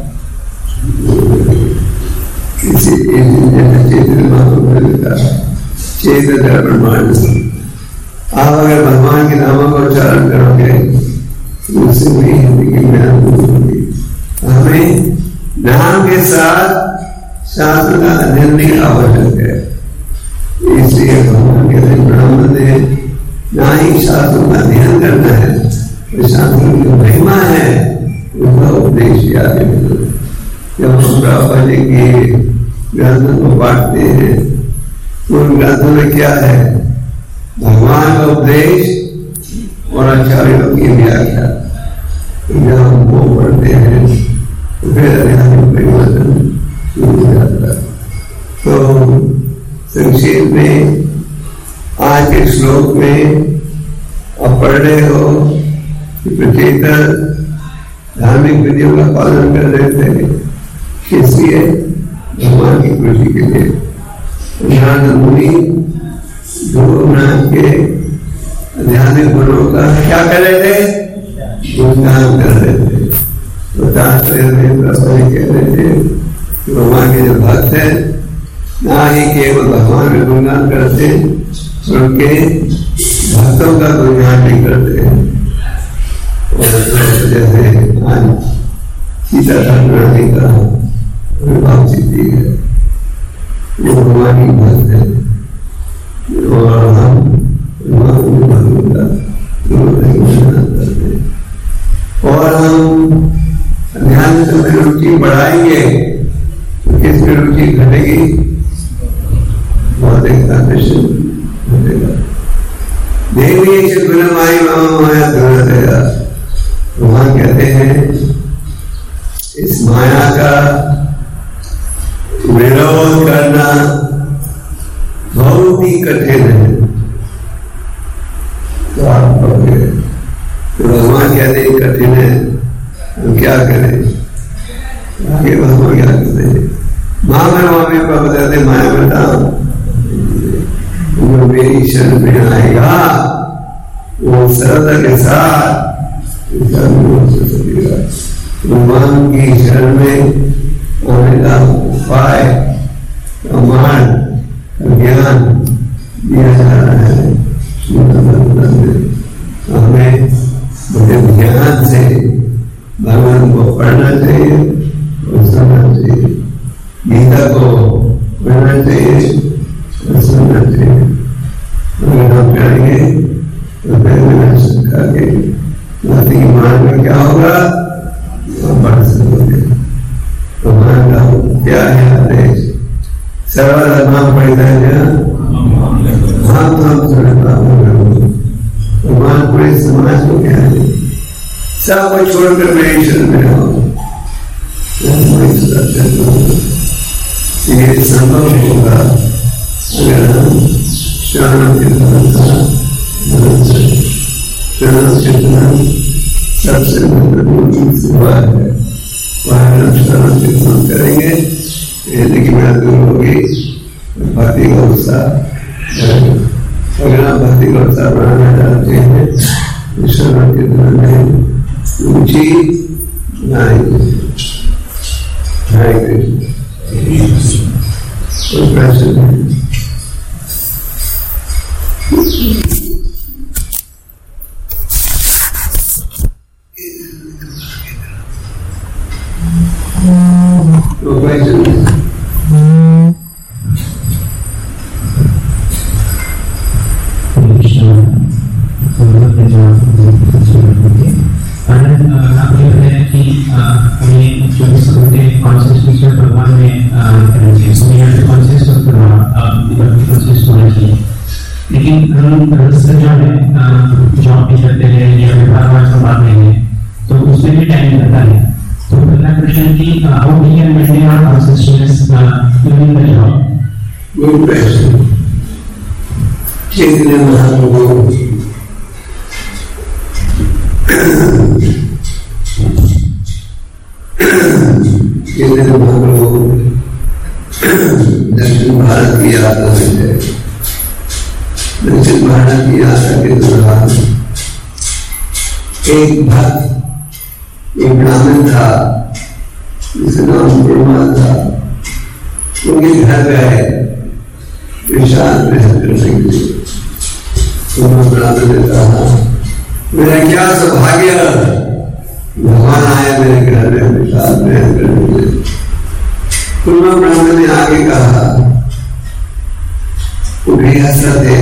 चेतन ब्रह्मांड। आप अगर भगवान के नामों का उच्चारण करोगे तो उससे वही हृदय की मैल दूर होगी। हमें नाम के साथ शास्त्र का अध्ययन नहीं आवश्यक है, इसलिए भगवान कहते ब्राह्मण ने ना ही शास्त्रों का अध्ययन करना है, तो शास्त्रों की महिमा है उसका उपदेश याद है। जब हम प्रभुपाद जी के ग्रंथों को पढ़ते हैं तो उन ग्रंथों में क्या है? भगवान का उपदेश और आचार्यों की व्याख्या। जब हम वो पढ़ते हैं तो फिर आध्यात्मिक परिवर्तन शुरू हो जाता है। तो संक्षेप में आज के श्लोक में आप पढ़ रहे हो कि प्रचेतन धार्मिक विधियों का पालन कर रहे थे, इसलिए भगवान की खुशी के लिए। नारद मुनि के आध्यात्मिक गुणों का क्या कर रहे थे? गुणगान कर रहे थे। तो तात्पर्य में प्रभु कह रहे थे कि भगवान के जो भक्त है ना ही केवल भगवान का गुणगान करते, उनके भक्तों का गुणगान भी करते हैं। जैसे आज सीता ठाकुरानी का विवाह सिद्धि है, वो भगवान की भक्त है, और हम भगवान का गुणगान करते हैं। और हम बहुत ही कठिन है। तो आप कहोगे तो भगवान कहते हैं कठिन है, हम क्या करें? आगे भगवान क्या करते हैं? महामाया को बताते माया बताओ, जो मेरी शरण में आएगा वो सरलता के साथ भगवान की शरण में आने का उपाय, प्रमाण, ज्ञान दिया जा रहा है। हमें बड़े ध्यान से भगवान को पढ़ना चाहिए और सुनना चाहिए, गीता को पढ़ना चाहिए और सुनना चाहिए। अगर हम करेंगे तो फिर करके नाती की मान में क्या होगा, हम पढ़ सकोगे। भगवान का क्या है आदेश? सर्वधर्म परित्याज्य भगवान पूरे समाज को क्या है, सब कुछ छोड़कर मेरे शरण में आओ। ये संभव होगा अगर हम शरण कीर्तन सबसे महत्वपूर्ण सेवा है। वह शरण कीर्तन करेंगे, लेकिन मैं दूर होगी भक्ति का उत्साह। अगर आप भक्ति का उत्साह बढ़ाना चाहते हैं, शरण कीर्तन में रुचि बनाएंगे। हरे कृष्ण। कोई प्रश्न नहीं? तो क्वेश्चन भगवान में लेकिन हम जो है जॉब भी करते हैं या व्यापार संभाल रहे हैं तो उसमें भी टाइम लगता है। तो पहला क्वेश्चन कि how we can maintain our consciousness during the job. Good question. Chaitanya Mahaprabhu दक्षिण भारत की यात्रा है। दक्षिण भारत की यात्रा के दौरान एक भक्त, एक ब्राह्मण था जिसका नाम ब्रह्मा था। उनके घर गए विशाल ग्रहण करने के लिए। ब्राह्मण ने कहा मेरा क्या सौभाग्य, भगवान आया मेरे घर में विशाल ग्रहण करने के लिए। ब्राह्मण ने आगे कहा वो गृहस्थ थे,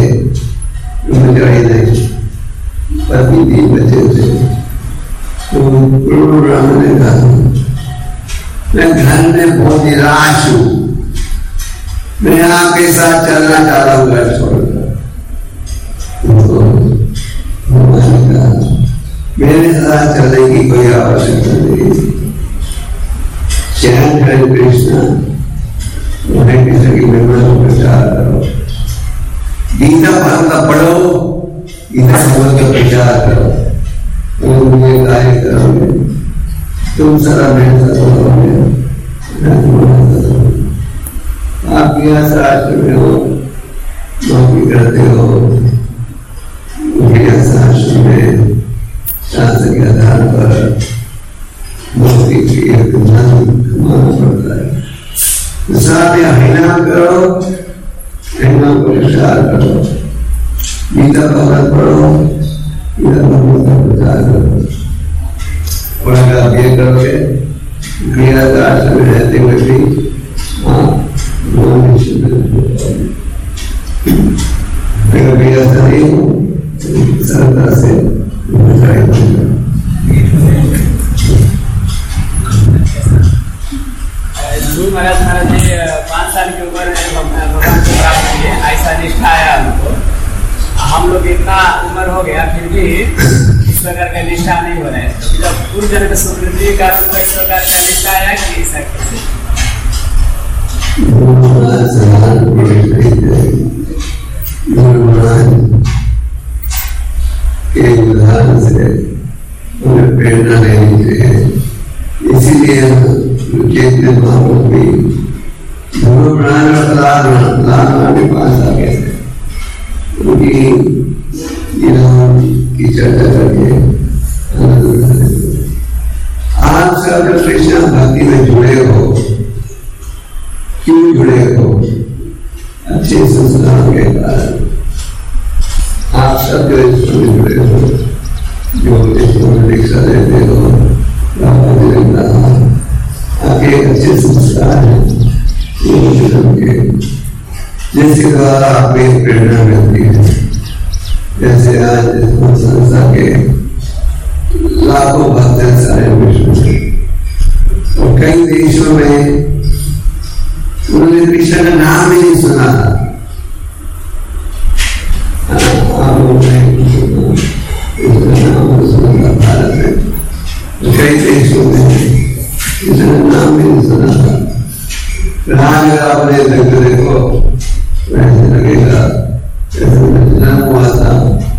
नहीं पति 3 बच्चे थे। तो ब्राह्मण ने कहा मैं घर में बहुत निराश हूं, मैं आपके साथ चलना चाहता हूं घर छोड़कर। मेरे साथ चलने की कोई आवश्यकता नहीं। चैन हरे कृष्ण, हरे कृष्ण की महिमा को प्रचार करो, गीता भागवत पढ़ो, गीता भागवत का प्रचार करो। तो मुझे कार्य करोगे तुम सारा मेहनत करोगे। आप शास्त्र में हो, नौकरी करते हो, शास्त्र में शास्त्र के आधार पर नौकरी कमाना पड़ता है। तो साथ में हरिनाम करो, हरिनाम को प्रचार करो, गीता भागवत पढ़ो, गीता भागवत का प्रचार करो। और अगर आप ये करोगे गृहस्थ में रहते हुए भी अगर गृहस्थ नहीं हो सरलता से महाराज जी 5 साल की उम्र में भगवान को प्राप्त किए, ऐसा निष्ठा आया हमको। हम लोग इतना उम्र हो गया फिर भी इस प्रकार का निष्ठा नहीं हो रहा है। तो जब पूर्व जन्म में सुकृति का इस प्रकार का निष्ठा आया कि ऐसा कैसे? अच्छे संस्कार के कारण आप सब जो इसमें जुड़े हो, जो इसमें दीक्षा देते हो, आपके अच्छे संस्कार हैं के, जिसके द्वारा आपको प्रेरणा मिलती है। जैसे आज संस्था के लाखों भक्त हैं सारे विश्व में, और कई देशों में उन्होंने कृष्ण का नाम ही नहीं सुना। आप लोगों ने नाम सुना भारत में, कई देशों में कृष्ण का नाम ही नहीं सुना था। अगर आपने देखो वैसे लगेगा जन्म हुआ था,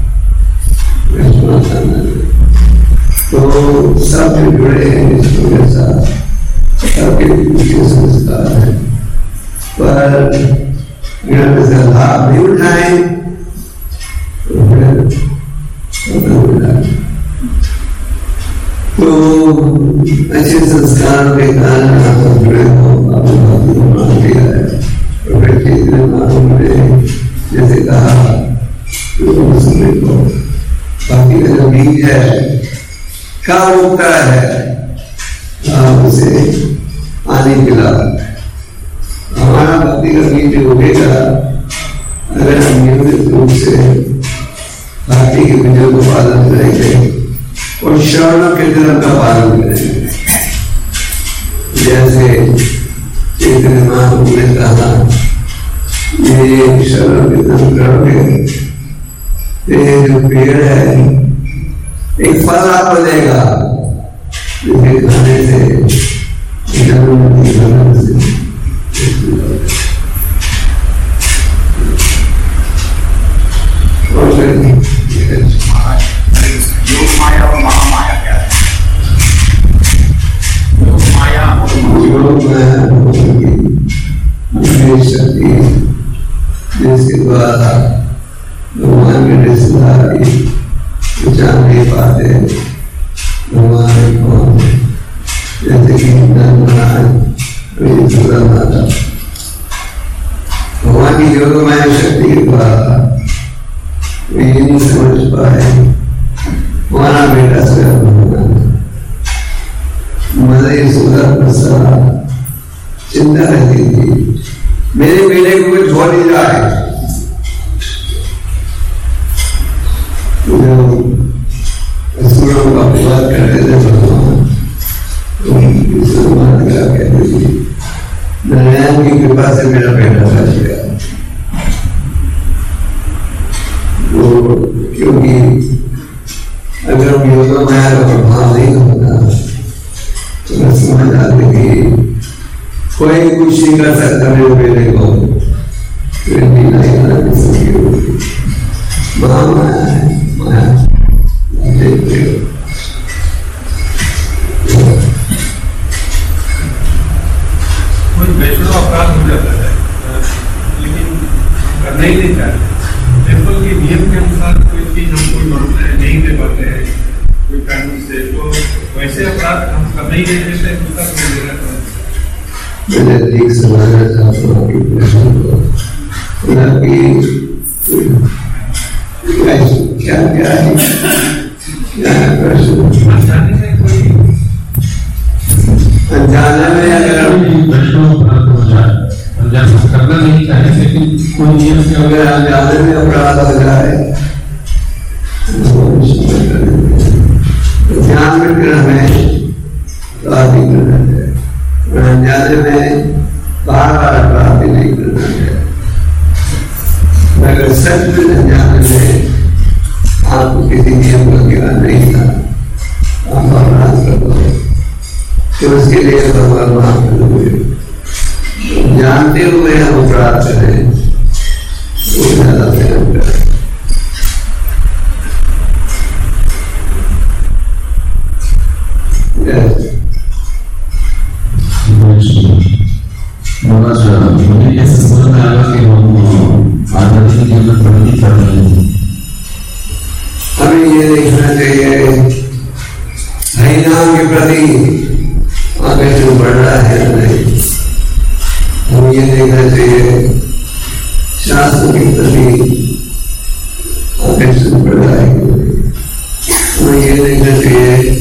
तो सब जो जुड़े हैं इसके साथ, सबके पीछे संस्कार है, पर से लाभ नहीं उठाए तो अच्छे संस्कार के कारण आप जुड़े हो, आपको मान लिया है। जैसे कहा बाकी का जो बीज है कहाँ उगता है, आप उसे पानी पिला। हमारा भक्ति का बीज उगेगा अगर हम नियमित रूप से भक्ति के विजय को पालन करेंगे और शरणों के धर्म का पालन करेंगे। जैसे चैतन्य महाप्रभु ने कहा, ये शरण के धर्म करोगे, ये जो पेड़ है एक फल आपको देगा, जिसे खाने से जन्म से योग माया और महामाया क्या है? योग माया शक्ति जिसके द्वारा भगवान के रिश्तेदारी जान नहीं पाते भगवान कौन, जैसे कि भगवान की योगमाया शक्ति के द्वारा ये नहीं समझ पाए हमारा बेटा स्वयं भगवान मदय सुंदर प्रसाद। चिंता रहती थी मेरे बेटे को कोई छोड़ नहीं जाए, असुरों का विवाद करते थे भगवान, कहते थे नारायण की कृपा से मेरा बेटा बच गया। क्योंकि अगर हम योग माया का प्रभाव नहीं होता तो मैं समझ आती कि कोई कुछ नहीं कर सकता मेरे बेटे को, माया है माया देखते हो। कोई वैष्णव अपराध हो जाता है लेकिन करना ही नहीं चाहते। टेम्पल के नियम के अनुसार कोई चीज हम कोई नहीं दे पाते हैं कोई कारण से, तो वैसे अपराध हम करना ही नहीं देते, उसका कोई देना चाहते। मैंने ठीक समझना चाहता हूँ कि प्रश्न को क्या क्या है, क्या है प्रश्न? अनजाने में अगर करना नहीं चाहे लेकिन कोई नियम से अगर अनजाने में अपराध हो जाए तो ध्यान में फिर हमें अपराध नहीं करना चाहिए, अनजाने में बार बार अपराध नहीं करना चाहिए। अगर सच में अनजाने में आपको किसी नियम का ज्ञान नहीं था, आप अपराध कर दो तो उसके लिए भगवान माफ करोगे। जानते हुए हम अपराध करें वो ज्यादा भयंकर है। मुझे ये समझ में आया कि हम आध्यात्मिक जीवन प्रगति कर रहे हैं। हमें ये देखना चाहिए हरिनाम के प्रति आगे जो बढ़ रहा है नहीं, हमें ये देखना चाहिए के प्रति आकर्षण बढ़ रहा है। हमें ये देखना चाहिए,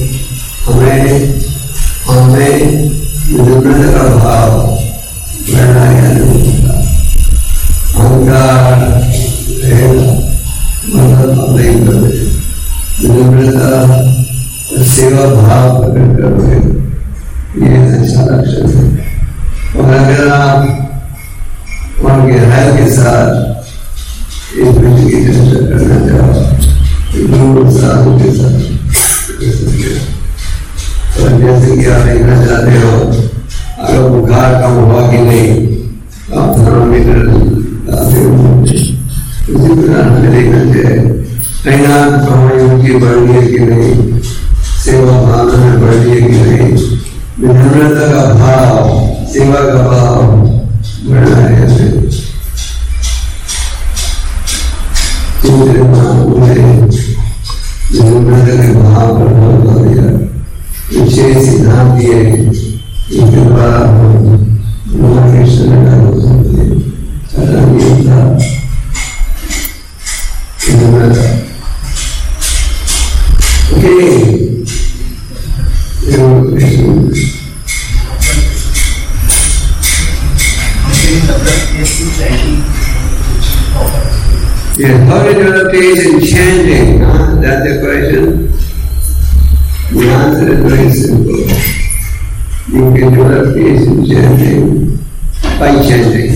हमें विनम्रता का भाव बढ़ना या नहीं होता। अहंकार मतलब नहीं करते, विनम्रता सेवा भाव प्रकट करोगे, ये अच्छा लक्षण है। और अगर आप और गहराई के साथ इस विषय की चर्चा करना चाहो, गुरु साधु के साथ, और जैसे कि आप देखना चाहते हो, अगर बुखार कम हुआ कि नहीं, आप थर्मामीटर लाते हो, उसी प्रकार हमें देखना चाहिए कहीं की बढ़ रही है कि नहीं, सेवा भावना में बढ़ रही है कि नहीं, विनम्रता का भाव, सेवा का भाव बढ़ना है। विनम्रता के भाव पर बहुत हो गया, विशेष सिद्धांत दिए, इसके द्वारा Krishna Yes, how to develop taste in chanting? That's the question. The answer is very simple. You can develop taste in chanting by chanting.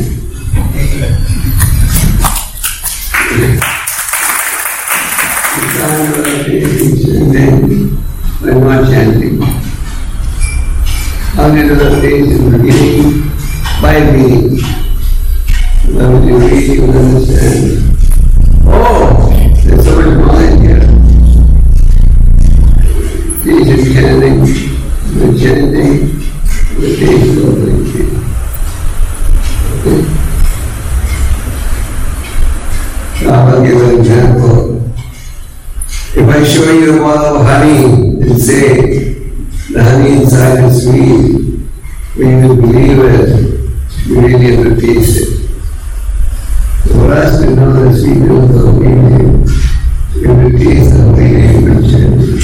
You can't develop taste in chanting by not chanting. How to develop taste in beginning? By being. When you read, you will understand. Oh, there's so much knowledge here. Jesus chanting, the chanting, the taste of the tea. Okay. So I'll give an example. If I show you a bottle of honey and say the honey inside is sweet, when you believe it, you really have to taste it. For us to know the sweetness of the meaning, we have to taste the meaning of chanting.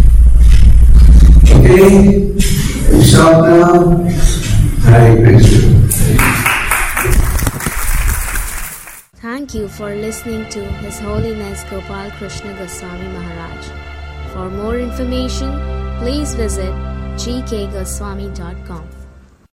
Okay? We stop now. Hare Krishna. Thank you for listening to His Holiness Gopal Krishna Goswami Maharaj. For more information, please visit gkgoswami.com.